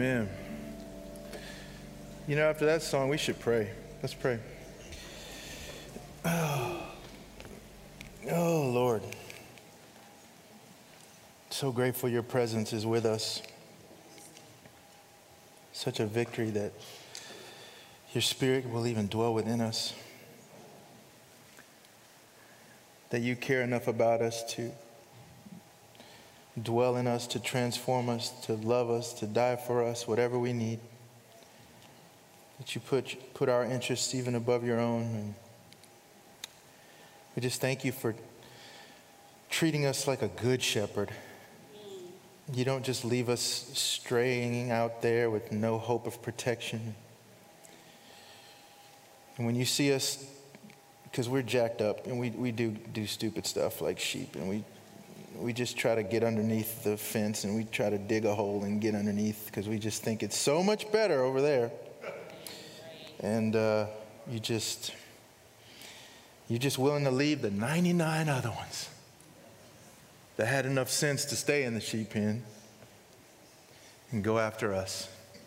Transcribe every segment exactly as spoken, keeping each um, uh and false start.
Amen. You know, after that song, we should pray. Let's pray. Oh, oh Lord. So grateful your presence is with us. Such a victory that your Spirit will even dwell within us. That you care enough about us to dwell in us, to transform us, to love us, to die for us, whatever we need. That you put put our interests even above your own. And we just thank you for treating us like a good shepherd. You don't just leave us straying out there with no hope of protection. And when you see us, because we're jacked up and we, we do do stupid stuff like sheep, and we we just try to get underneath the fence and we try to dig a hole and get underneath because we just think it's so much better over there. And uh, you just, you're just willing to leave the ninety-nine other ones that had enough sense to stay in the sheep pen and go after us.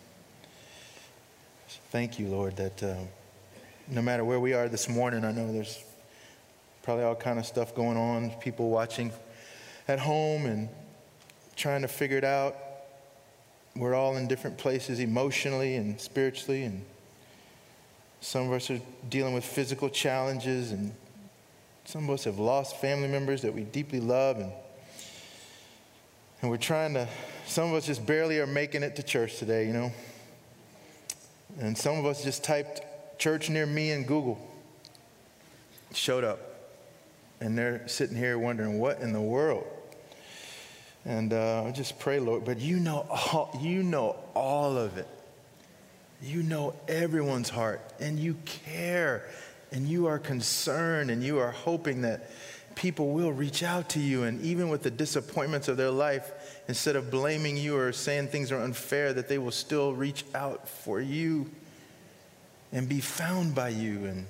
Thank you, Lord, that uh, no matter where we are this morning, I know there's probably all kind of stuff going on, people watching at home and trying to figure it out. We're all in different places emotionally and spiritually, and some of us are dealing with physical challenges, and some of us have lost family members that we deeply love, and and we're trying to, some of us just barely are making it to church today, you know. And some of us just typed church near me in Google, showed up, and they're sitting here wondering what in the world. And uh, I just pray, Lord, but you know all, you know all of it. You know everyone's heart, and you care, and you are concerned, and you are hoping that people will reach out to you, and even with the disappointments of their life, instead of blaming you or saying things are unfair, that they will still reach out for you and be found by you. And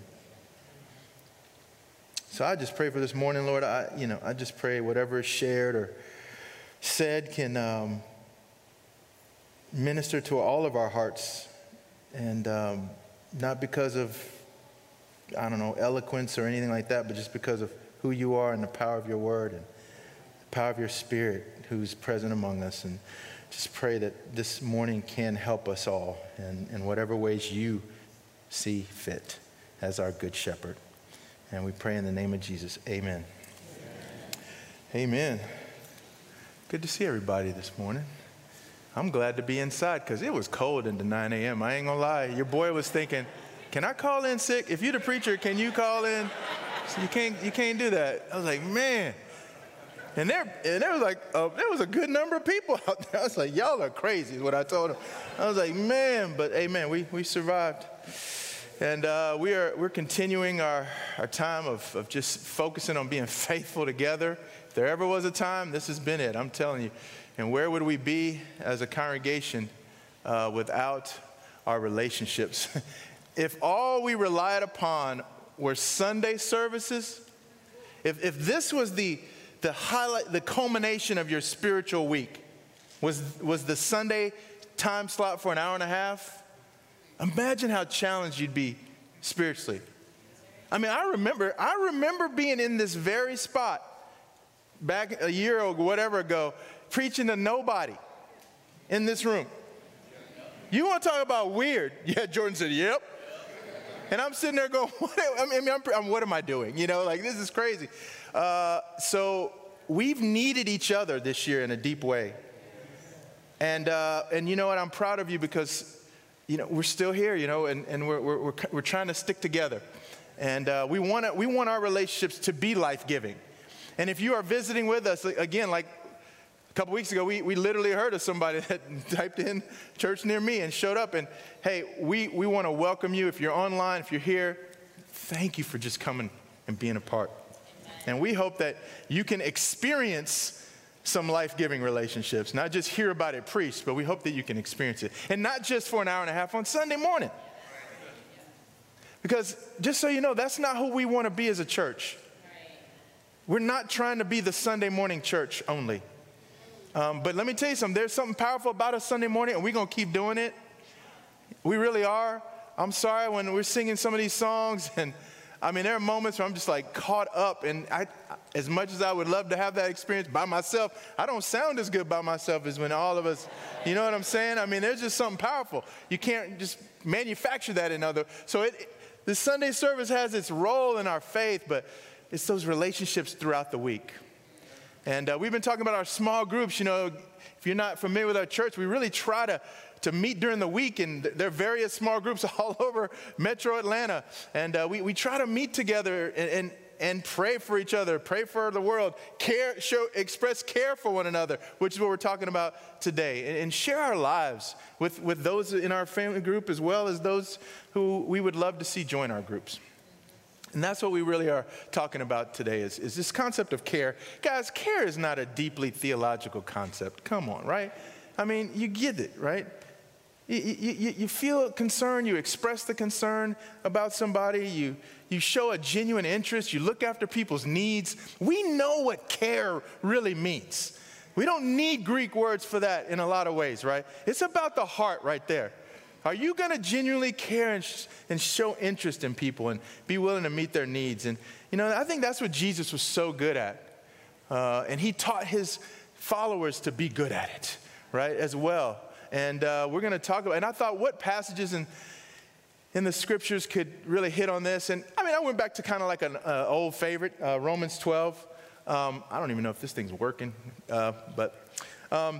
so I just pray for this morning, Lord. I, you know, I just pray whatever is shared or said can um, minister to all of our hearts, and um, not because of, I don't know, eloquence or anything like that, but just because of who you are and the power of your word and the power of your Spirit who's present among us. And just pray that this morning can help us all in, in whatever ways you see fit as our good shepherd. And we pray in the name of Jesus. Amen. Amen. Amen. Good to see everybody this morning. I'm glad to be inside because it was cold into nine a.m. I ain't gonna lie. Your boy was thinking, can I call in sick? If you're the preacher, can you call in? So you can't you can't do that. I was like, man. And there and there was like uh, there was a good number of people out there. I was like, y'all are crazy is what I told him. I was like, man, but amen, we we survived. And uh, we are we're continuing our, our time of, of just focusing on being faithful together. If there ever was a time, this has been it, I'm telling you. And where would we be as a congregation uh, without our relationships? If all we relied upon were Sunday services, if if this was the the highlight, the culmination of your spiritual week, was was the Sunday time slot for an hour and a half, imagine how challenged you'd be spiritually. I mean, I remember, I remember being in this very spot back a year or whatever ago, preaching to nobody in this room. You want to talk about weird? Yeah, Jordan said, yep. And I'm sitting there going, what, I mean, I'm, I'm, what am I doing? You know, like, this is crazy. Uh, so we've needed each other this year in a deep way. And, uh, and you know what? I'm proud of you because, you know, we're still here, you know, and, and we're, we're, we're, we're trying to stick together. And uh, we want to, we want our relationships to be life-giving. And if you are visiting with us, again, like a couple weeks ago, we, we literally heard of somebody that typed in church near me and showed up. And hey, we, we want to welcome you. If you're online, if you're here, thank you for just coming and being a part. And we hope that you can experience some life-giving relationships, not just hear about it preached, but we hope that you can experience it. And not just for an hour and a half on Sunday morning. Because just so you know, that's not who we want to be as a church. We're not trying to be the Sunday morning church only. Um, but let me tell you something. There's something powerful about a Sunday morning, and we're going to keep doing it. We really are. I'm sorry when we're singing some of these songs, and I mean, there are moments where I'm just like caught up, and I, as much as I would love to have that experience by myself, I don't sound as good by myself as when all of us, you know what I'm saying? I mean, there's just something powerful. You can't just manufacture that in other. So it, the Sunday service has its role in our faith, but it's those relationships throughout the week. And uh, we've been talking about our small groups. You know, if you're not familiar with our church, we really try to to meet during the week, and there are various small groups all over Metro Atlanta. And uh, we, we try to meet together and, and, and pray for each other, pray for the world, care, show, express care for one another, which is what we're talking about today, and, and share our lives with, with those in our family group as well as those who we would love to see join our groups. And that's what we really are talking about today is, is this concept of care. Guys, care is not a deeply theological concept. Come on, right? I mean, you get it, right? You, you, you feel concern, you express the concern about somebody, you, you show a genuine interest, you look after people's needs. We know what care really means. We don't need Greek words for that in a lot of ways, right? It's about the heart right there. Are you going to genuinely care and, sh- and show interest in people and be willing to meet their needs? And, you know, I think that's what Jesus was so good at. Uh, and he taught his followers to be good at it, right, as well. And uh, we're going to talk about, and I thought what passages in, in the scriptures could really hit on this. And I mean, I went back to kind of like an uh, old favorite, uh, Romans twelve. Um, I don't even know if this thing's working, uh, but, um,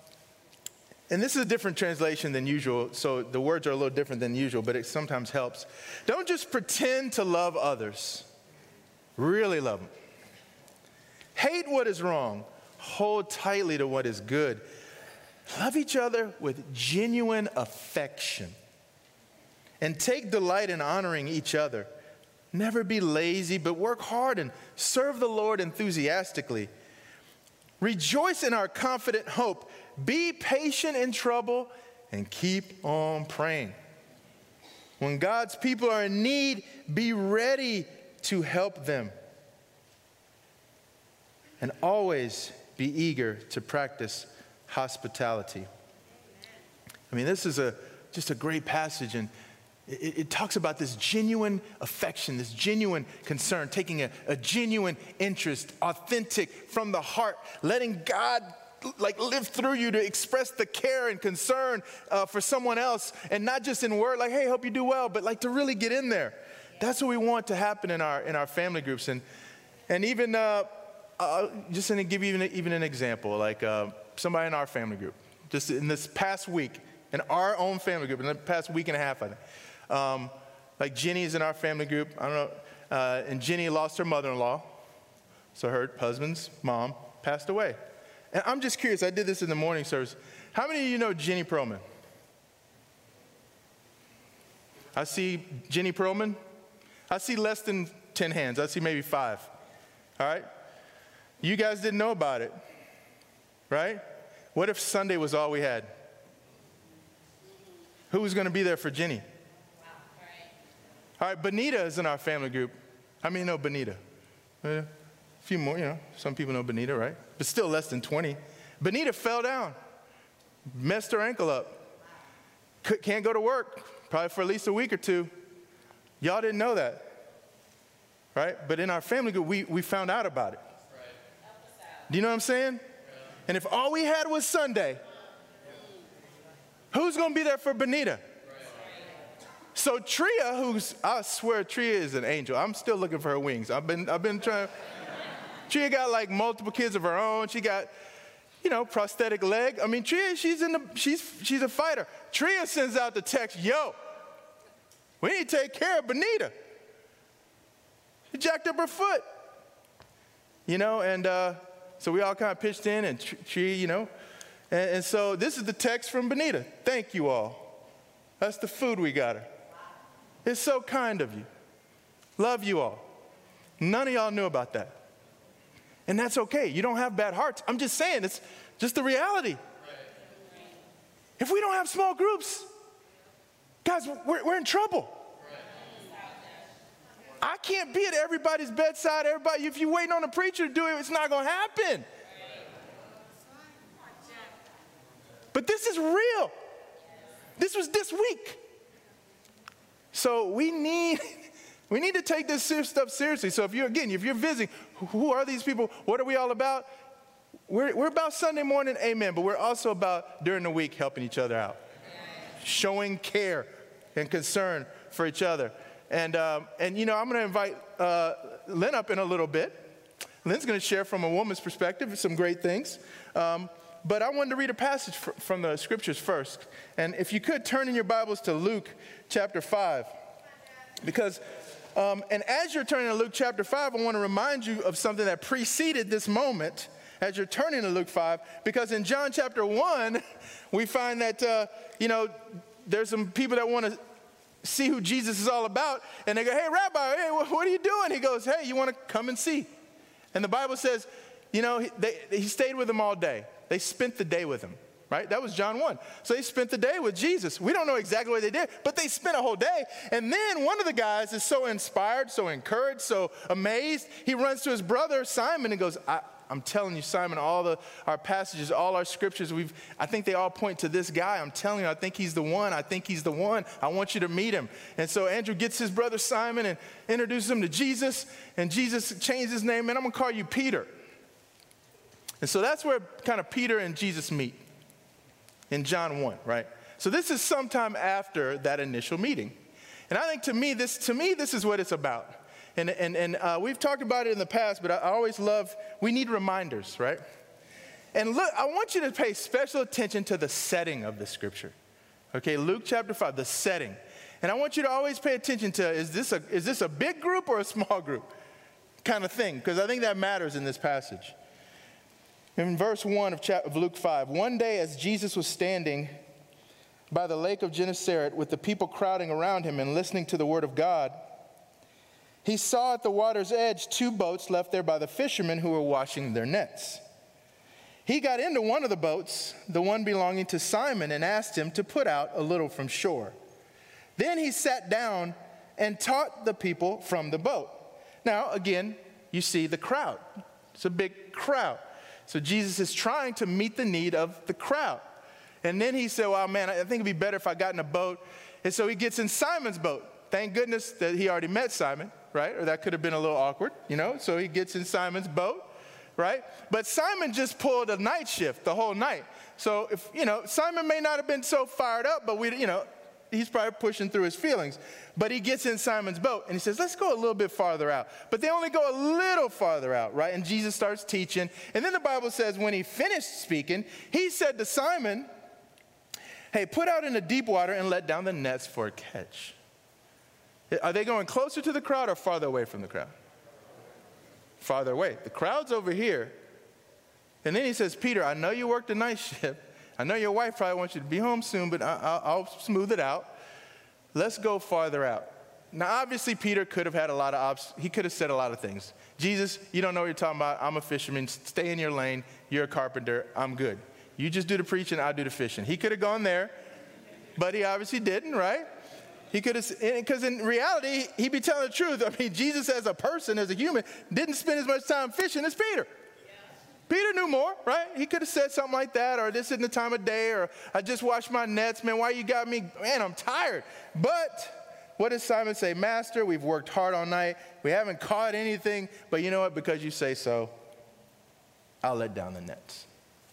and this is a different translation than usual. So the words are a little different than usual, but it sometimes helps. Don't just pretend to love others. Really love them. Hate what is wrong. Hold tightly to what is good. Love each other with genuine affection and take delight in honoring each other. Never be lazy, but work hard and serve the Lord enthusiastically. Rejoice in our confident hope. Be patient in trouble and keep on praying. When God's people are in need, be ready to help them. And always be eager to practice hospitality. I mean, this is a just a great passage, and it, it talks about this genuine affection, this genuine concern, taking a, a genuine interest, authentic from the heart, letting God like live through you to express the care and concern uh, for someone else, and not just in word, like, hey, hope you do well, but like to really get in there. That's what we want to happen in our in our family groups, and and even uh, uh, just to give you even even an example, like. Uh, Somebody in our family group, just in this past week, in our own family group, in the past week and a half, I think. Um, like Jenny's in our family group, I don't know, uh, and Jenny lost her mother-in-law, so her husband's mom passed away. And I'm just curious, I did this in the morning service. How many of you know Jenny Perlman? I see Jenny Perlman. I see less than ten hands. I see maybe five. All right? You guys didn't know about it. Right? What if Sunday was all we had? Who was going to be there for Jenny? Wow. All right. All right, Benita is in our family group. How many know Benita? A few more, you know. Some people know Benita, right? But still less than twenty. Benita fell down, messed her ankle up. C- can't go to work, probably for at least a week or two. Y'all didn't know that, right? But in our family group, we, we found out about it. Right. Do you know what I'm saying? And if all we had was Sunday, who's going to be there for Benita? So Tria, who's, I swear Tria is an angel. I'm still looking for her wings. I've been, I've been trying. Tria got like multiple kids of her own. She got, you know, prosthetic leg. I mean, Tria, she's in the, she's, she's a fighter. Tria sends out the text, yo, we need to take care of Benita. She jacked up her foot. You know, and, uh, so we all kind of pitched in and tree, you know. And, and so this is the text from Benita. Thank you all. That's the food we got her. It's so kind of you. Love you all. None of y'all knew about that. And that's okay. You don't have bad hearts. I'm just saying, it's just the reality. If we don't have small groups, guys, we're, we're in trouble. I can't be at everybody's bedside. Everybody, if you're waiting on a preacher to do it, it's not going to happen. But this is real. This was this week. So we need, we need to take this stuff seriously. So if you're, again, if you're visiting, who are these people? What are we all about? We're, we're about Sunday morning, amen, but we're also about during the week helping each other out, showing care and concern for each other. And, um, and you know, I'm going to invite uh, Lynn up in a little bit. Lynn's going to share from a woman's perspective some great things. Um, but I wanted to read a passage fr- from the scriptures first. And if you could turn in your Bibles to Luke chapter five. Because, um, and as you're turning to Luke chapter five, I want to remind you of something that preceded this moment as you're turning to Luke five. Because in John chapter one, we find that, uh, you know, there's some people that want to see who Jesus is all about. And they go, hey, Rabbi, hey, what are you doing? He goes, hey, you want to come and see? And the Bible says, you know, he, they, he stayed with them all day. They spent the day with him, right? That was John one. So they spent the day with Jesus. We don't know exactly what they did, but they spent a whole day. And then one of the guys is so inspired, so encouraged, so amazed. He runs to his brother, Simon, and goes, I, I'm telling you, Simon, all the our passages, all our scriptures, we've I think they all point to this guy. I'm telling you, I think he's the one. I think he's the one. I want you to meet him. And so Andrew gets his brother Simon and introduces him to Jesus. And Jesus changed his name, and I'm going to call you Peter. And so that's where kind of Peter and Jesus meet in John one, right? So this is sometime after that initial meeting. And I think to me, this to me, this is what it's about. And, and, and uh, we've talked about it in the past, but I, I always love, we need reminders, right? And look, I want you to pay special attention to the setting of the scripture. Okay, Luke chapter five, the setting. And I want you to always pay attention to, is this a, is this a big group or a small group kind of thing? Because I think that matters in this passage. In verse one of, chapter, of Luke five, one day as Jesus was standing by the lake of Gennesaret with the people crowding around him and listening to the word of God, he saw at the water's edge two boats left there by the fishermen who were washing their nets. He got into one of the boats, the one belonging to Simon, and asked him to put out a little from shore. Then he sat down and taught the people from the boat. Now, again, you see the crowd. It's a big crowd. So Jesus is trying to meet the need of the crowd. And then he said, well, man, I think it'd be better if I got in a boat. And so he gets in Simon's boat. Thank goodness that he already met Simon, right? Or that could have been a little awkward, you know? So he gets in Simon's boat, right? But Simon just pulled a night shift the whole night. So if, you know, Simon may not have been so fired up, but we, you know, he's probably pushing through his feelings. But he gets in Simon's boat and he says, let's go a little bit farther out. But they only go a little farther out, right? And Jesus starts teaching. And then the Bible says when he finished speaking, he said to Simon, hey, put out in the deep water and let down the nets for a catch. Are they going closer to the crowd or farther away from the crowd? Farther away. The crowd's over here. And then he says, Peter, I know you worked the night shift. I know your wife probably wants you to be home soon, but I, I'll, I'll smooth it out. Let's go farther out. Now, obviously, Peter could have had a lot of options. He could have said a lot of things. Jesus, you don't know what you're talking about. I'm a fisherman. Stay in your lane. You're a carpenter. I'm good. You just do the preaching. I'll do the fishing. He could have gone there, but he obviously didn't, right? He could have, because in reality, he'd be telling the truth. I mean, Jesus as a person, as a human, didn't spend as much time fishing as Peter. Peter knew more, right? He could have said something like that, or this isn't the time of day, or I just washed my nets, man, why you got me? Man, I'm tired. But what does Simon say? Master, we've worked hard all night. We haven't caught anything, but you know what? Because you say so, I'll let down the nets.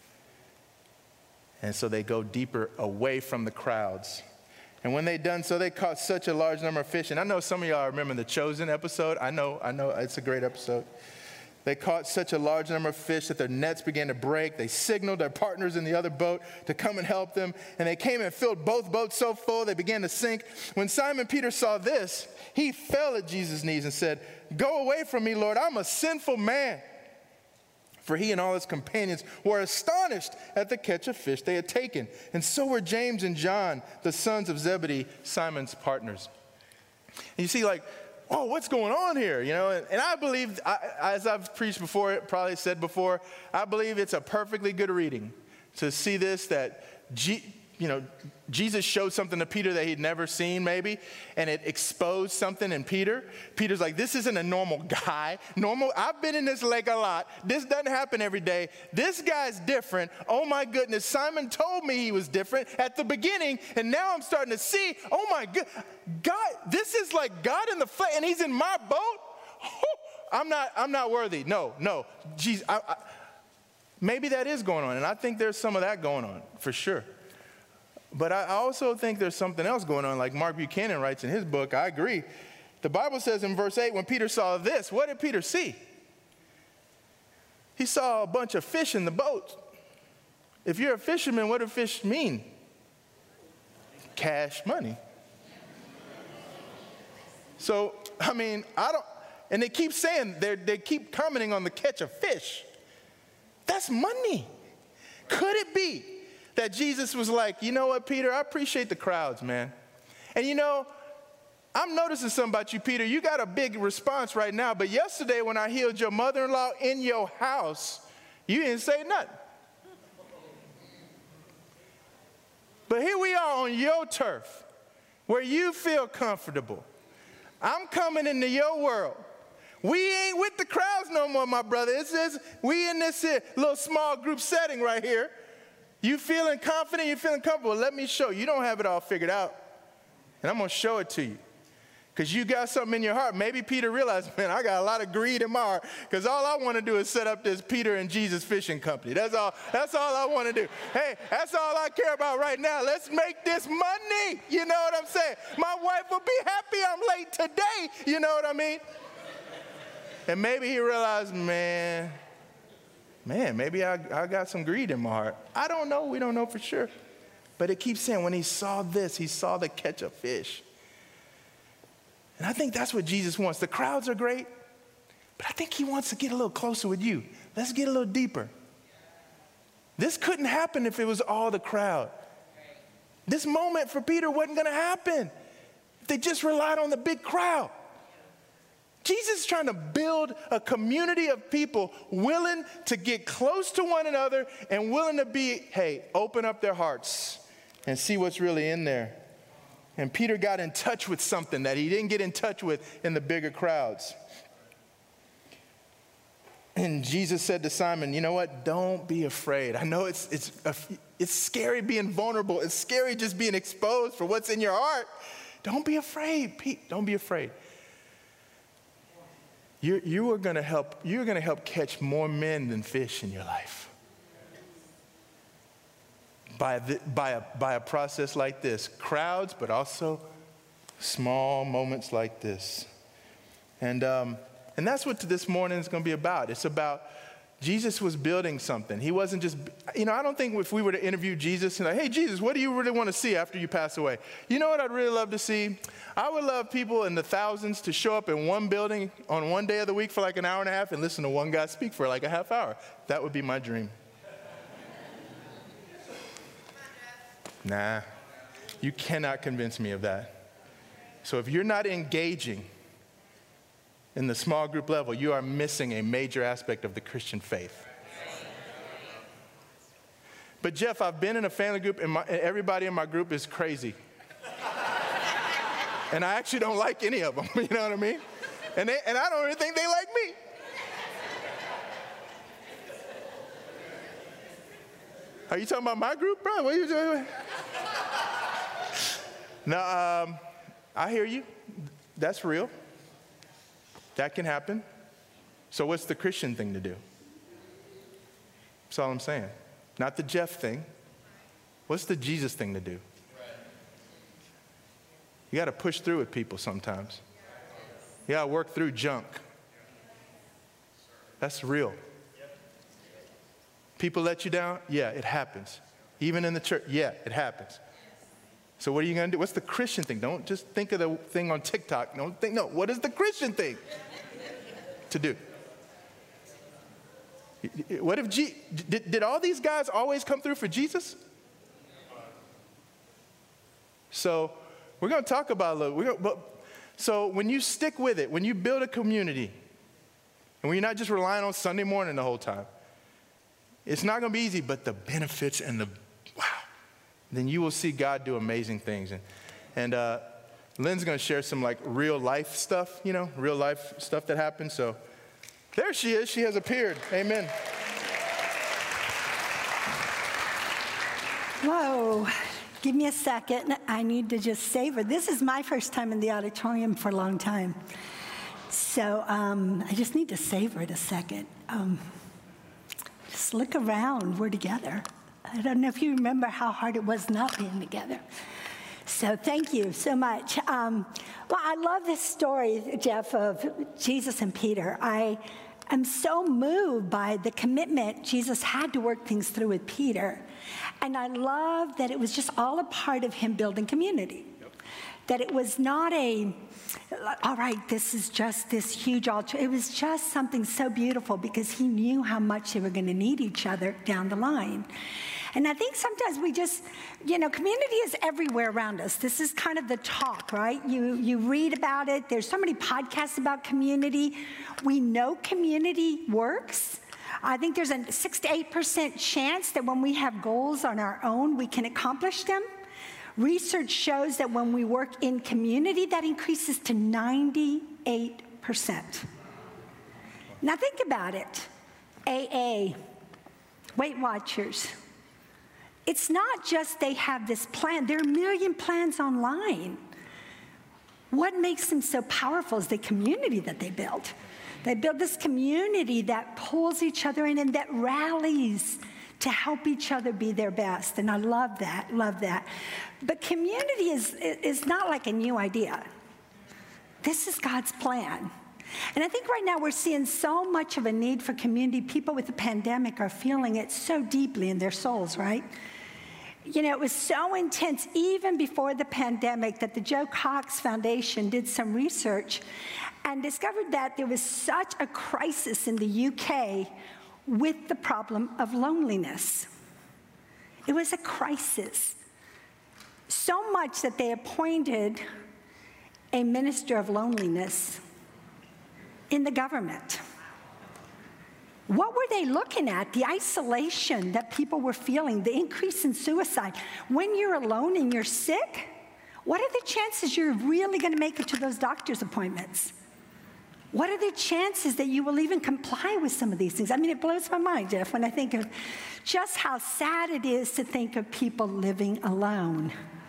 And so they go deeper away from the crowds. And when they done so, they caught such a large number of fish. And I know some of y'all remember the Chosen episode. I know, I know, it's a great episode. They caught such a large number of fish that their nets began to break. They signaled their partners in the other boat to come and help them. And they came and filled both boats so full they began to sink. When Simon Peter saw this, he fell at Jesus' knees and said, go away from me, Lord, I'm a sinful man. For he and all his companions were astonished at the catch of fish they had taken. And so were James and John, the sons of Zebedee, Simon's partners. And you see, like, oh, what's going on here? You know, and, and I believe, I, as I've preached before, probably said before, I believe it's a perfectly good reading to see this, that G, you know, Jesus showed something to Peter that he'd never seen maybe, and it exposed something in Peter. Peter's like, this isn't a normal guy. Normal, I've been in this lake a lot. This doesn't happen every day. This guy's different. Oh my goodness, Simon told me he was different at the beginning, and now I'm starting to see, oh my God, God, this is like God in the flesh, and he's in my boat? Oh, I'm not, I'm not worthy. No, no. Jesus, I, I, maybe that is going on, and I think there's some of that going on, for sure. But I also think there's something else going on, like Mark Buchanan writes in his book. I agree. The Bible says in verse eight, when Peter saw this, what did Peter see? He saw a bunch of fish in the boat. If you're a fisherman, what do fish mean? Cash money. So, I mean, I don't, and they keep saying, they keep commenting on the catch of fish. That's money. Could it be that Jesus was like, you know what, Peter, I appreciate the crowds, man. And you know, I'm noticing something about you, Peter. You got a big response right now, but yesterday when I healed your mother-in-law in your house, you didn't say nothing. But here we are on your turf, where you feel comfortable. I'm coming into your world. We ain't with the crowds no more, my brother. It's just, we in this here little small group setting right here. You feeling confident, you feeling comfortable, let me show you. You don't have it all figured out. And I'm going to show it to you. Because you got something in your heart. Maybe Peter realized, man, I got a lot of greed in my heart. Because all I want to do is set up this Peter and Jesus fishing company. That's all, that's all I want to do. Hey, that's all I care about right now. Let's make this money. You know what I'm saying? My wife will be happy I'm late today. You know what I mean? And maybe he realized, man, Man, maybe I, I got some greed in my heart. I don't know. We don't know for sure. But it keeps saying when he saw this, he saw the catch of fish. And I think that's what Jesus wants. The crowds are great, but I think he wants to get a little closer with you. Let's get a little deeper. This couldn't happen if it was all the crowd. This moment for Peter wasn't going to happen if they just relied on the big crowd. Jesus is trying to build a community of people willing to get close to one another and willing to be, hey, open up their hearts and see what's really in there. And Peter got in touch with something that he didn't get in touch with in the bigger crowds. And Jesus said to Simon, you know what? Don't be afraid. I know it's, it's, it's scary being vulnerable. It's scary just being exposed for what's in your heart. Don't be afraid, Pete. Don't be afraid. You, you are going to help, you're going to help catch more men than fish in your life. By, the, by, a, by a process like this. Crowds, but also small moments like this. And, um, and that's what this morning is going to be about. It's about Jesus was building something. He wasn't just, you know, I don't think if we were to interview Jesus and like, hey, Jesus, what do you really want to see after you pass away? You know what I'd really love to see? I would love people in the thousands to show up in one building on one day of the week for like an hour and a half and listen to one guy speak for like a half hour. That would be my dream. Nah, you cannot convince me of that. So if you're not engaging in the small group level, you are missing a major aspect of the Christian faith. But Jeff, I've been in a family group and, my, and everybody in my group is crazy. And I actually don't like any of them, you know what I mean? And, they, and I don't even think they like me. Are you talking about my group, bro? What are you doing? Now, um, I hear you. That's real. That can happen. So what's the Christian thing to do? That's all I'm saying. Not the Jeff thing. What's the Jesus thing to do? You got to push through with people sometimes. You got to work through junk. That's real. People let you down? Yeah, it happens. Even in the church? Yeah, it happens. So what are you going to do? What's the Christian thing? Don't just think of the thing on TikTok. Don't think, no, what is the Christian thing to do? What if, G, did, did all these guys always come through for Jesus? So we're going to talk about a little, we're gonna, but, so when you stick with it, when you build a community, and when you're not just relying on Sunday morning the whole time, it's not going to be easy, but the benefits and the, wow, then you will see God do amazing things. And, and uh, Lynn's going to share some like real life stuff, you know, real life stuff that happened. So there she is. She has appeared. Amen. Whoa. Give me a second. I need to just savor. This is my first time in the auditorium for a long time. So um, I just need to savor it a second. Um, just look around. We're together. I don't know if you remember how hard it was not being together. So thank you so much. Um, well, I love this story, Jeff, of Jesus and Peter. I am so moved by the commitment Jesus had to work things through with Peter. And I love that it was just all a part of him building community. Yep. That it was not a, all right, this is just this huge altar. It was just something so beautiful because he knew how much they were going to need each other down the line. And I think sometimes we just, you know, community is everywhere around us. This is kind of the talk, right? You, you read about it. There's so many podcasts about community. We know community works. I think there's a six to eight percent chance that when we have goals on our own, we can accomplish them. Research shows that when we work in community, that increases to ninety-eight percent. Now think about it. A A, Weight Watchers. It's not just they have this plan. There are a million plans online. What makes them so powerful is the community that they build. They build this community that pulls each other in and that rallies to help each other be their best. And I love that, love that. But community is, is not like a new idea. This is God's plan. And I think right now we're seeing so much of a need for community. People with the pandemic are feeling it so deeply in their souls, right? You know, it was so intense even before the pandemic that the Joe Cox Foundation did some research and discovered that there was such a crisis in the U K with the problem of loneliness. It was a crisis. So much that they appointed a minister of loneliness in the government. What were they looking at? The isolation that people were feeling, the increase in suicide. When you're alone and you're sick, what are the chances you're really going to make it to those doctor's appointments? What are the chances that you will even comply with some of these things? I mean, it blows my mind, Jeff, when I think of just how sad it is to think of people living alone.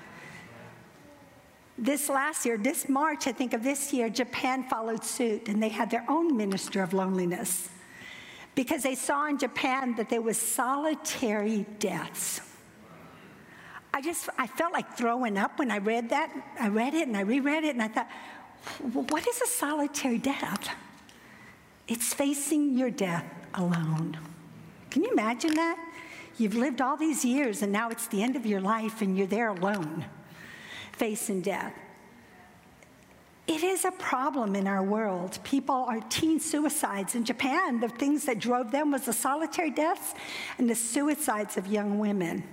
This last year, this March, I think of this year, Japan followed suit, and they had their own minister of loneliness because they saw in Japan that there was solitary deaths. I just, I felt like throwing up when I read that. I read it and I reread it, and I thought, what is a solitary death? It's facing your death alone. Can you imagine that? You've lived all these years, and now it's the end of your life, and you're there alone, facing death. It is a problem in our world. People are teen suicides. In Japan, the things that drove them was the solitary deaths and the suicides of young women.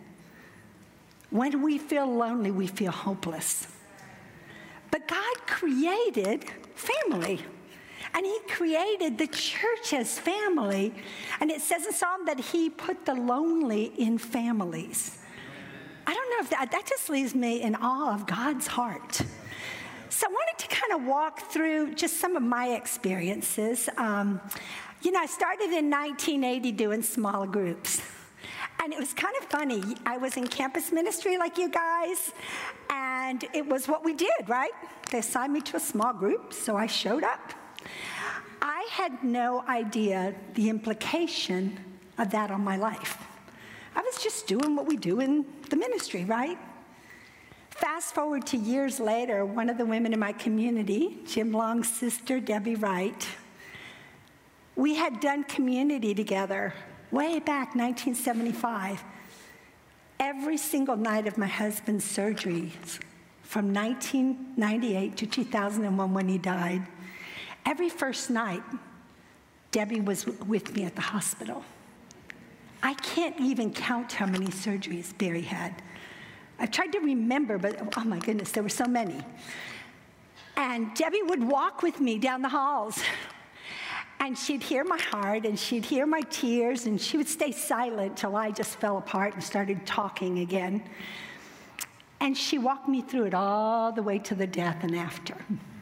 When we feel lonely, we feel hopeless. But God created family, and he created the church as family. And it says in Psalm that he put the lonely in families. I don't know if that, that just leaves me in awe of God's heart. So I wanted to kind of walk through just some of my experiences. Um, you know, I started in nineteen eighty doing small groups. And it was kind of funny. I was in campus ministry like you guys, and it was what we did, right? They assigned me to a small group, so I showed up. I had no idea the implication of that on my life. I was just doing what we do in the ministry, right? Fast forward to years later, one of the women in my community, Jim Long's sister, Debbie Wright, we had done community together way back, nineteen seventy-five. Every single night of my husband's surgeries, from nineteen ninety-eight to two thousand one when he died, every first night, Debbie was with me at the hospital. I can't even count how many surgeries Barry had. I tried to remember, but oh my goodness, there were so many. And Debbie would walk with me down the halls. And she'd hear my heart, and she'd hear my tears, and she would stay silent till I just fell apart and started talking again. And she walked me through it all the way to the death and after.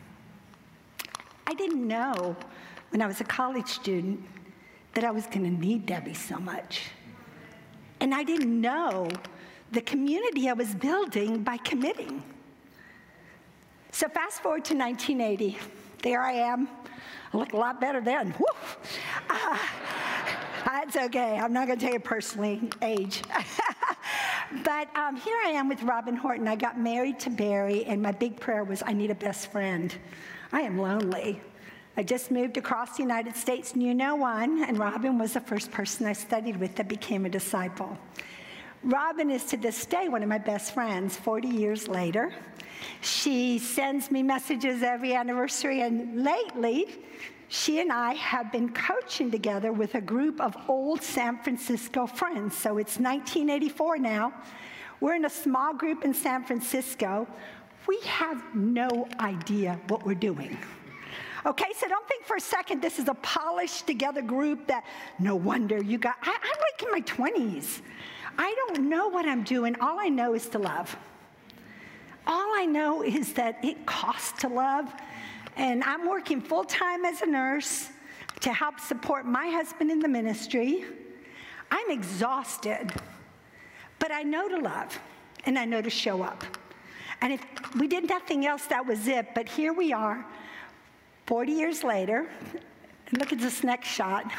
I didn't know when I was a college student that I was going to need Debbie so much. And I didn't know the community I was building by committing. So fast forward to nineteen eighty. There I am. I look a lot better then. Woo! Uh, that's okay. I'm not going to take it personally, age. But um, here I am with Robin Horton. I got married to Barry, and my big prayer was, I need a best friend. I am lonely. I just moved across the United States, knew no one, and Robin was the first person I studied with that became a disciple. Robin is to this day one of my best friends, forty years later. She sends me messages every anniversary, and lately, she and I have been coaching together with a group of old San Francisco friends. So it's nineteen eighty-four now. We're in a small group in San Francisco. We have no idea what we're doing. Okay, so don't think for a second this is a polished together group that, no wonder you got, I, I'm like in my twenties. I don't know what I'm doing. All I know is to love. All I know is that it costs to love. And I'm working full-time as a nurse to help support my husband in the ministry. I'm exhausted, but I know to love, and I know to show up. And if we did nothing else, that was it. But here we are, forty years later. And look at this next shot.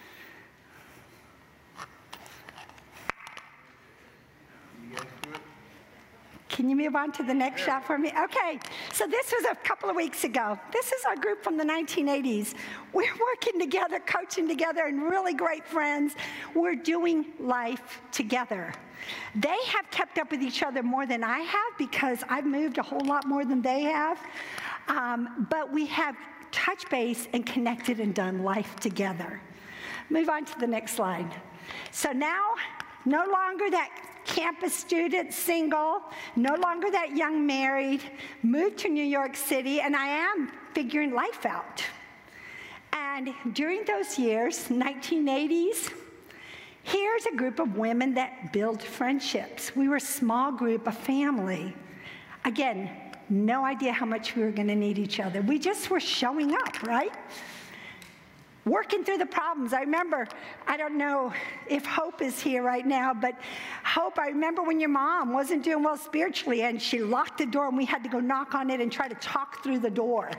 Can you move on to the next shot for me? Okay, so this was a couple of weeks ago. This is our group from the nineteen eighties. We're working together, coaching together, and really great friends. We're doing life together. They have kept up with each other more than I have because I've moved a whole lot more than they have. Um, but we have touched base and connected and done life together. Move on to the next slide. So now, no longer that campus student, single, no longer that young married, moved to New York City, and I am figuring life out. And during those years, nineteen eighties, here's a group of women that build friendships. We were a small group, a family. Again, no idea how much we were going to need each other. We just were showing up, right? Working through the problems. I remember, I don't know if Hope is here right now, but Hope, I remember when your mom wasn't doing well spiritually and she locked the door and we had to go knock on it and try to talk through the door.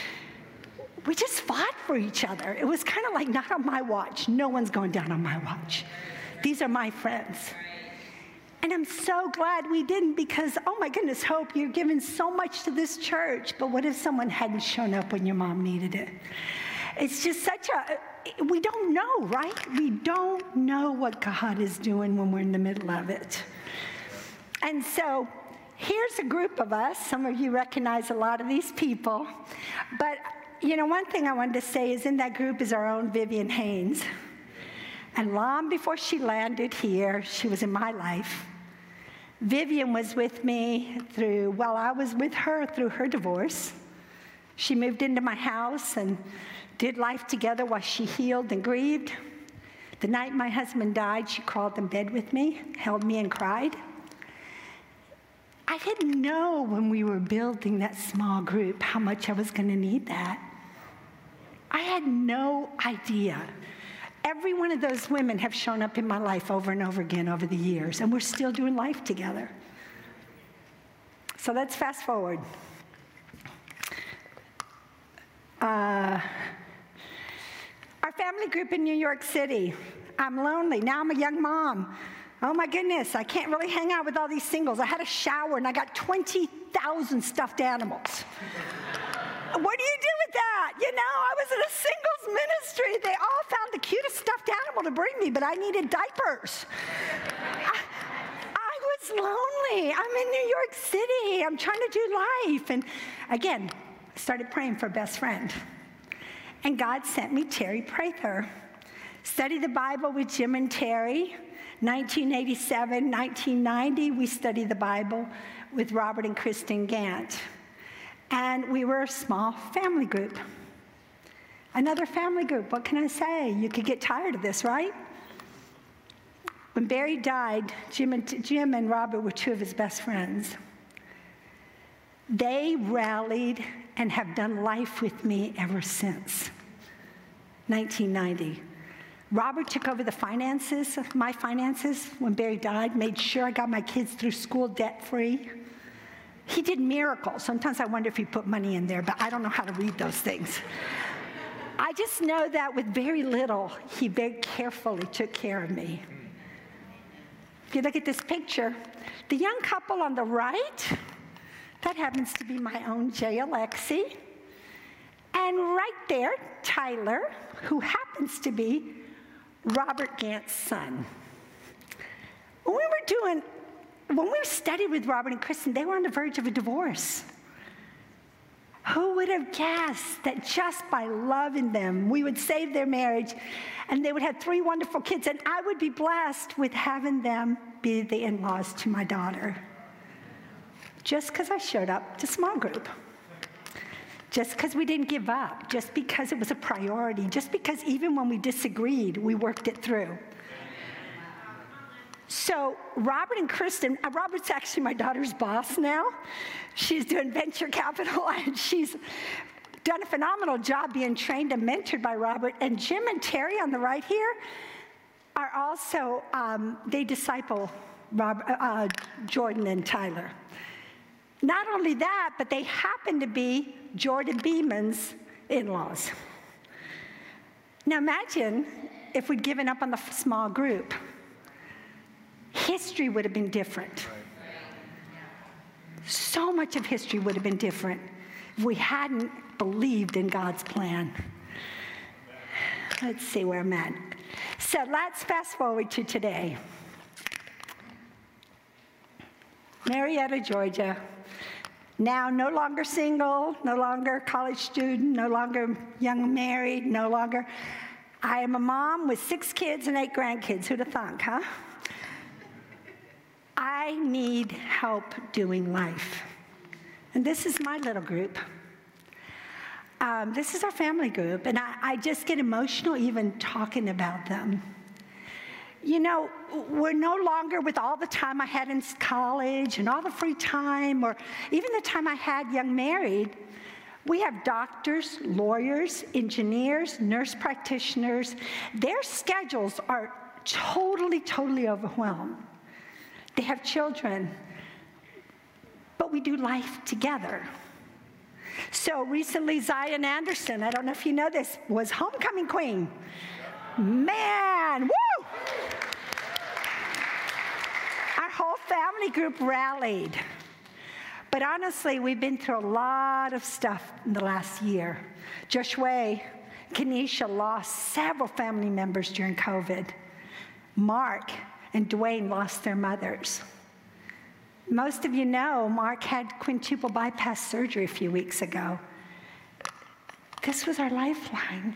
We just fought for each other. It was kind of like, not on my watch. No one's going down on my watch. These are my friends. And I'm so glad we didn't because, oh my goodness, Hope, you're giving so much to this church, but what if someone hadn't shown up when your mom needed it? It's just such a, we don't know, right? We don't know what God is doing when we're in the middle of it. And so here's a group of us. Some of you recognize a lot of these people. But, you know, one thing I wanted to say is in that group is our own Vivian Haynes. And long before she landed here, she was in my life. Vivian was with me through, well, I was with her through her divorce. She moved into my house and did life together while she healed and grieved. The night my husband died, she crawled in bed with me, held me and cried. I didn't know when we were building that small group how much I was going to need that. I had no idea. Every one of those women have shown up in my life over and over again over the years, and we're still doing life together. So let's fast forward. Uh, Our family group in New York City. I'm lonely. Now I'm a young mom. Oh my goodness, I can't really hang out with all these singles. I had a shower and I got twenty thousand stuffed animals. What do you do with that? You know, I was in a singles ministry. They all found the cutest stuffed animal to bring me, but I needed diapers. I, I was lonely. I'm in New York City. I'm trying to do life. And again, I started praying for a best friend. And God sent me Terry Prather. Studied the Bible with Jim and Terry. nineteen eighty-seven, nineteen ninety, we studied the Bible with Robert and Kristen Gant. And we were a small family group. Another family group, what can I say? You could get tired of this, right? When Barry died, Jim and, Jim and Robert were two of his best friends. They rallied and have done life with me ever since nineteen ninety. Robert took over the finances, my finances, when Barry died, made sure I got my kids through school debt-free. He did miracles. Sometimes I wonder if he put money in there, but I don't know how to read those things. I just know that with very little, he very carefully took care of me. If you look at this picture, the young couple on the right, that happens to be my own Jay Alexi. And right there, Tyler, who happens to be Robert Gant's son. When we were doing, when we studied with Robert and Kristen, they were on the verge of a divorce. Who would have guessed that just by loving them, we would save their marriage, and they would have three wonderful kids, and I would be blessed with having them be the in-laws to my daughter. Just because I showed up to small group. Just because we didn't give up, just because it was a priority, just because even when we disagreed, we worked it through. So Robert and Kristen, uh, Robert's actually my daughter's boss now. She's doing venture capital, and she's done a phenomenal job being trained and mentored by Robert. And Jim and Terry on the right here are also, um, they disciple Rob, uh, Jordan and Tyler. Not only that, but they happen to be Jordan Beeman's in-laws. Now imagine if we'd given up on the small group. History would have been different. So much of history would have been different if we hadn't believed in God's plan. Let's see where I'm at. So let's fast forward to today. Marietta, Georgia. Now no longer single, no longer college student, no longer young married, no longer. I am a mom with six kids and eight grandkids. Who'd have thunk, huh? I need help doing life. And this is my little group. Um, this is our family group, and I, I just get emotional even talking about them. You know, we're no longer with all the time I had in college and all the free time, or even the time I had young married. We have doctors, lawyers, engineers, nurse practitioners. Their schedules are totally, totally overwhelmed. They have children, but we do life together. So recently, Zion Anderson, I don't know if you know this, was homecoming queen. Man, woo! Our whole family group rallied. But honestly, we've been through a lot of stuff in the last year. Joshua, Kenesha lost several family members during COVID. Mark and Dwayne lost their mothers. Most of you know Mark had quintuple bypass surgery a few weeks ago. This was our lifeline.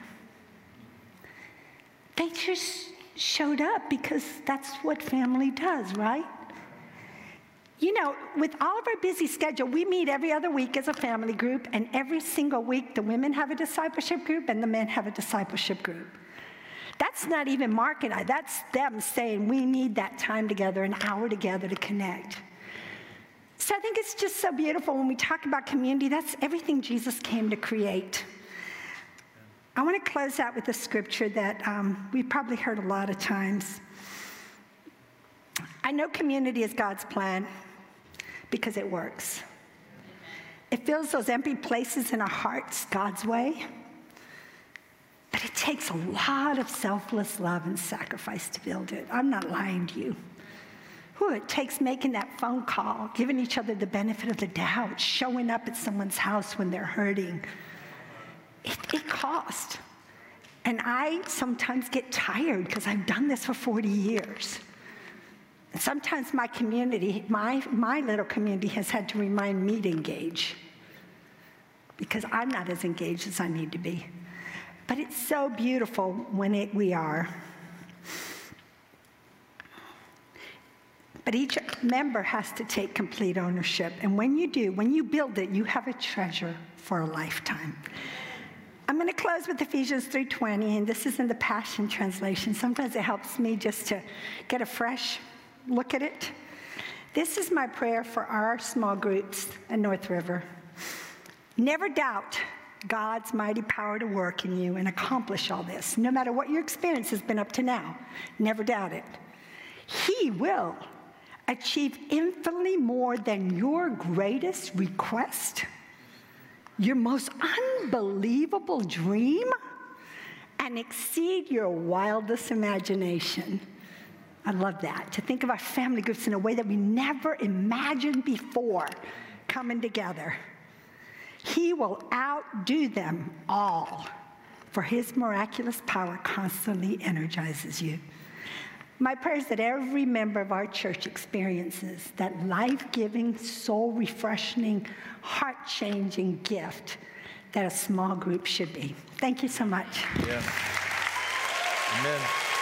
They just showed up because that's what family does, right? You know, with all of our busy schedule, we meet every other week as a family group, and every single week the women have a discipleship group and the men have a discipleship group. That's not even Mark and I. That's them saying we need that time together, an hour together to connect. So I think it's just so beautiful when we talk about community. That's everything Jesus came to create. I want to close out with a scripture that um, we've probably heard a lot of times. I know community is God's plan because it works. It fills those empty places in our hearts God's way. But it takes a lot of selfless love and sacrifice to build it. I'm not lying to you. Ooh, it takes making that phone call, giving each other the benefit of the doubt, showing up at someone's house when they're hurting. It, it costs. And I sometimes get tired because I've done this for forty years. And sometimes my community, my, my little community has had to remind me to engage because I'm not as engaged as I need to be. But it's so beautiful when it, we are. But each member has to take complete ownership. And when you do, when you build it, you have a treasure for a lifetime. I'm going to close with Ephesians three twenty, and this is in the Passion Translation. Sometimes it helps me just to get a fresh look at it. This is my prayer for our small groups at North River. Never doubt God's mighty power to work in you and accomplish all this, no matter what your experience has been up to now. Never doubt it. He will achieve infinitely more than your greatest request, your most unbelievable dream, and exceed your wildest imagination. I love that, to think of our family groups in a way that we never imagined before coming together. He will outdo them all, for his miraculous power constantly energizes you. My prayer is that every member of our church experiences that life-giving, soul-refreshing, heart-changing gift that a small group should be. Thank you so much. Yeah. Amen.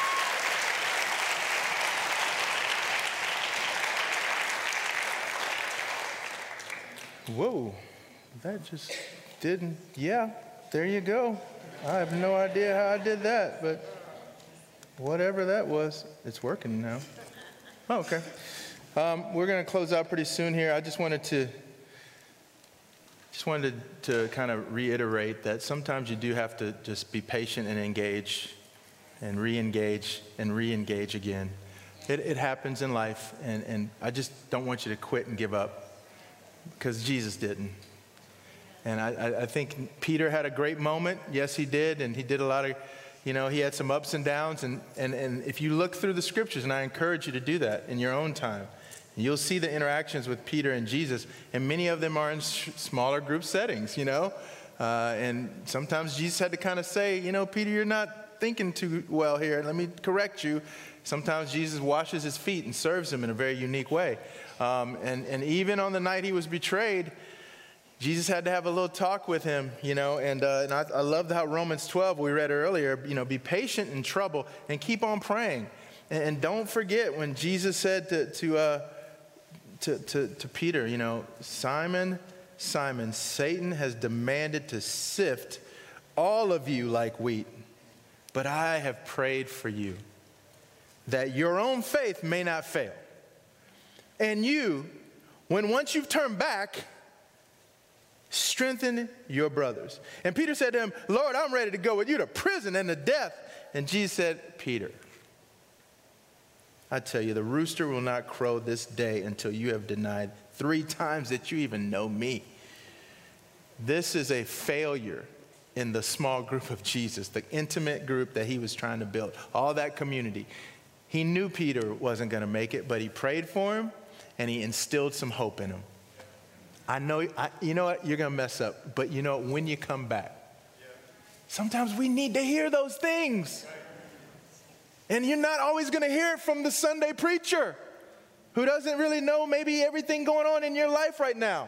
Whoa, that just didn't, yeah, there you go. I have no idea how I did that, but whatever that was, it's working now. Oh, okay. Um, we're going to close out pretty soon here. I just wanted to just wanted to kind of reiterate that sometimes you do have to just be patient and engage and re-engage and re-engage again. It, it happens in life, and, and I just don't want you to quit and give up, because Jesus didn't. And I, I think Peter had a great moment. Yes, he did, and he did a lot of, you know, he had some ups and downs. And, and, and if you look through the scriptures, and I encourage you to do that in your own time, you'll see the interactions with Peter and Jesus, and many of them are in sh- smaller group settings, you know. Uh, and sometimes Jesus had to kind of say, you know, Peter, you're not thinking too well here. Let me correct you. Sometimes Jesus washes his feet and serves him in a very unique way. Um, and, and even on the night he was betrayed, Jesus had to have a little talk with him, you know, and, uh, and I, I love how Romans twelve, we read earlier, you know, be patient in trouble and keep on praying. And, and don't forget when Jesus said to, to, uh, to, to, to Peter, you know, Simon, Simon, Satan has demanded to sift all of you like wheat, but I have prayed for you that your own faith may not fail. And you, when once you've turned back, strengthen your brothers. And Peter said to him, Lord, I'm ready to go with you to prison and to death. And Jesus said, Peter, I tell you, the rooster will not crow this day until you have denied three times that you even know me. This is a failure in the small group of Jesus, the intimate group that he was trying to build, all that community. He knew Peter wasn't going to make it, but he prayed for him, and he instilled some hope in him. I know, I, you know what, you're going to mess up, but you know, when you come back, sometimes we need to hear those things. And you're not always going to hear it from the Sunday preacher who doesn't really know maybe everything going on in your life right now.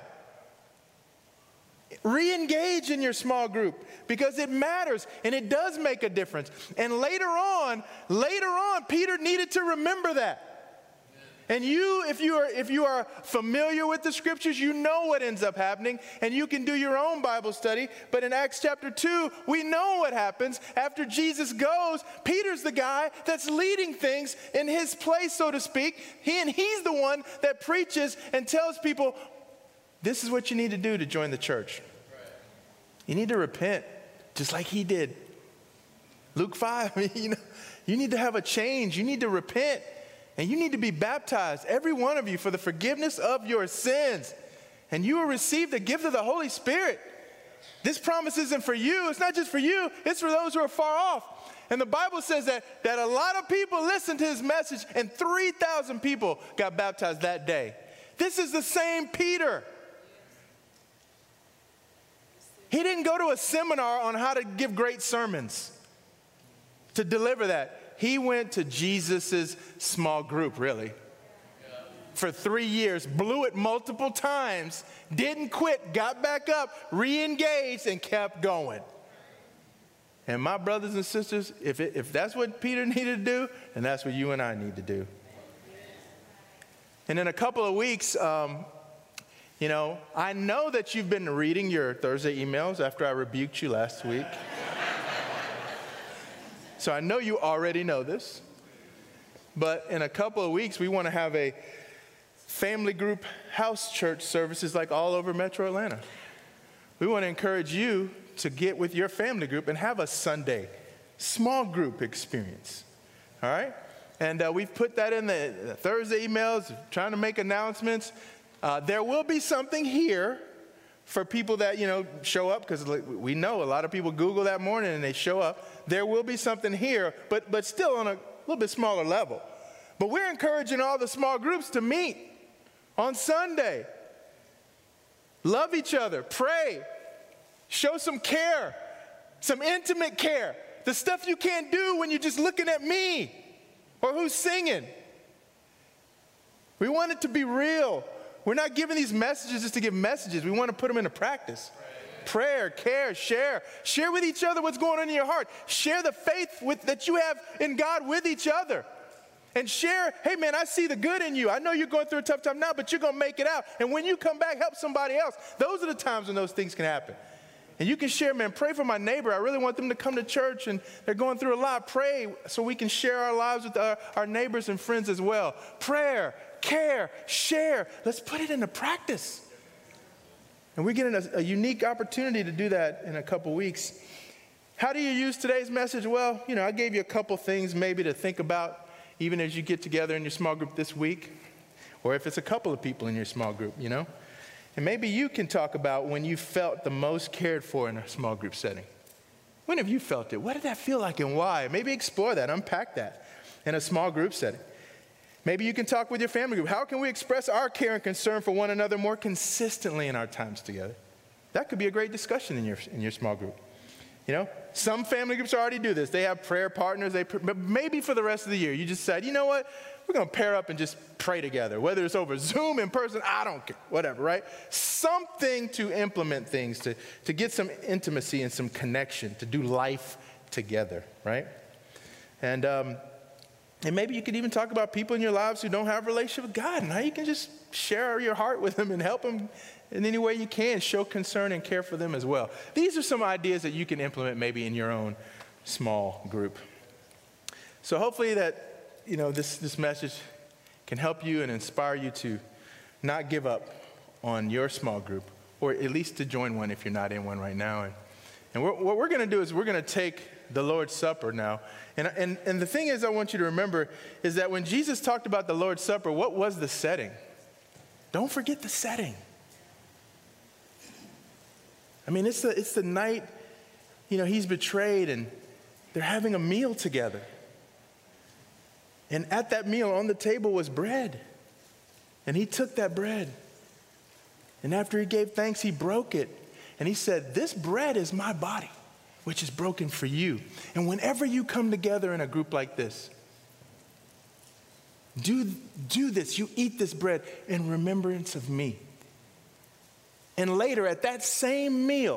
Re-engage in your small group, because it matters and it does make a difference. And later on, later on, Peter needed to remember that. And you, if you are if you are familiar with the scriptures, you know what ends up happening, and you can do your own Bible study. But in Acts chapter two, we know what happens after Jesus goes. Peter's the guy that's leading things in his place, so to speak. He and he's the one that preaches and tells people, this is what you need to do to join the church. You need to repent, just like he did. Luke five, I mean, you know, you need to have a change. You need to repent. And you need to be baptized, every one of you, for the forgiveness of your sins. And you will receive the gift of the Holy Spirit. This promise isn't for you. It's not just for you. It's for those who are far off. And the Bible says that, that a lot of people listened to his message, and three thousand people got baptized that day. This is the same Peter. He didn't go to a seminar on how to give great sermons to deliver that. He went to Jesus's small group, really, for three years, blew it multiple times, didn't quit, got back up, re-engaged, and kept going. And my brothers and sisters, if, it, if that's what Peter needed to do, then that's what you and I need to do. And in a couple of weeks, um, you know, I know that you've been reading your Thursday emails after I rebuked you last week. So I know you already know this, but in a couple of weeks, we want to have a family group house church services like all over Metro Atlanta. We want to encourage you to get with your family group and have a Sunday small group experience, all right? And uh, we've put that in the, the Thursday emails, trying to make announcements. Uh, there will be something here for people that, you know, show up, because we know a lot of people Google that morning and they show up. There will be something here, but, but still on a little bit smaller level. But we're encouraging all the small groups to meet on Sunday. Love each other, pray, show some care, some intimate care. The stuff you can't do when you're just looking at me or who's singing. We want it to be real. We're not giving these messages just to give messages. We want to put them into practice. Prayer, care, share. Share with each other what's going on in your heart. Share the faith with, that you have in God with each other. And share, hey man, I see the good in you. I know you're going through a tough time now, but you're going to make it out. And when you come back, help somebody else. Those are the times when those things can happen. And you can share, man, pray for my neighbor. I really want them to come to church, and they're going through a lot. Pray so we can share our lives with our, our neighbors and friends as well. Prayer, care, share. Let's put it into practice. And we're getting a, a unique opportunity to do that in a couple weeks. How do you use today's message? Well, you know, I gave you a couple things maybe to think about, even as you get together in your small group this week, or if it's a couple of people in your small group, you know. And maybe you can talk about when you felt the most cared for in a small group setting. When have you felt it? What did that feel like and why? Maybe explore that, unpack that in a small group setting. Maybe you can talk with your family group. How can we express our care and concern for one another more consistently in our times together? That could be a great discussion in your, in your small group. You know, some family groups already do this. They have prayer partners. They, but maybe for the rest of the year, you just said, you know what? We're going to pair up and just pray together. Whether it's over Zoom, in person, I don't care. Whatever, right? Something to implement things, to, to get some intimacy and some connection, to do life together, right? And, um, and maybe you could even talk about people in your lives who don't have a relationship with God, and how you can just share your heart with them and help them in any way you can, show concern and care for them as well. These are some ideas that you can implement maybe in your own small group. So hopefully that, you know, this, this message can help you and inspire you to not give up on your small group, or at least to join one if you're not in one right now. And, and we're, what we're going to do is we're going to take the Lord's Supper now. And, and, and the thing is I want you to remember is that when Jesus talked about the Lord's Supper, what was the setting? Don't forget the setting. I mean, it's the, it's the night, you know, he's betrayed and they're having a meal together. And at that meal on the table was bread. And he took that bread. And after he gave thanks, he broke it. And he said, this bread is my body, which is broken for you. And whenever you come together in a group like this, do, do this. You eat this bread in remembrance of me. And later at that same meal,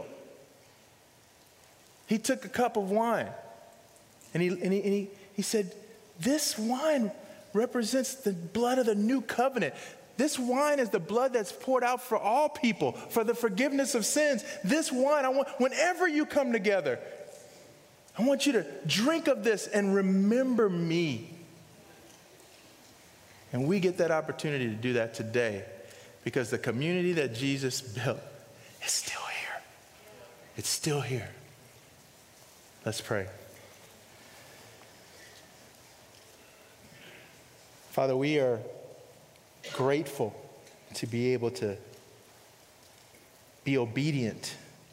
he took a cup of wine. And he, and he, and he, he said, this wine represents the blood of the new covenant. This wine is the blood that's poured out for all people, for the forgiveness of sins. This wine, I want, whenever you come together, I want you to drink of this and remember me. And we get that opportunity to do that today, because the community that Jesus built is still here. It's still here. Let's pray. Father, we are grateful to be able to be obedient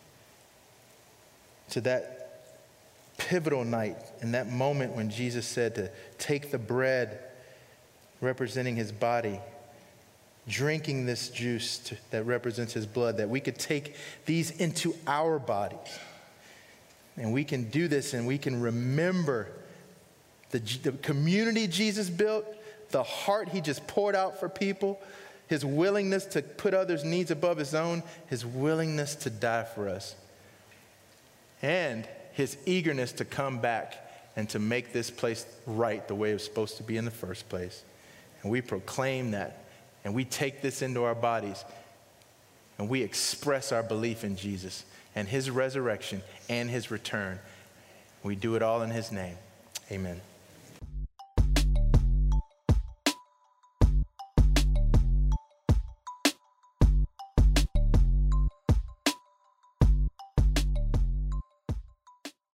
to that pivotal night and that moment when Jesus said to take the bread representing his body, drinking this juice to, that represents his blood, that we could take these into our bodies. And we can do this and we can remember the, the community Jesus built, the heart he just poured out for people, his willingness to put others' needs above his own, his willingness to die for us, and his eagerness to come back and to make this place right the way it was supposed to be in the first place. And we proclaim that, and we take this into our bodies, and we express our belief in Jesus and his resurrection and his return. We do it all in his name. Amen.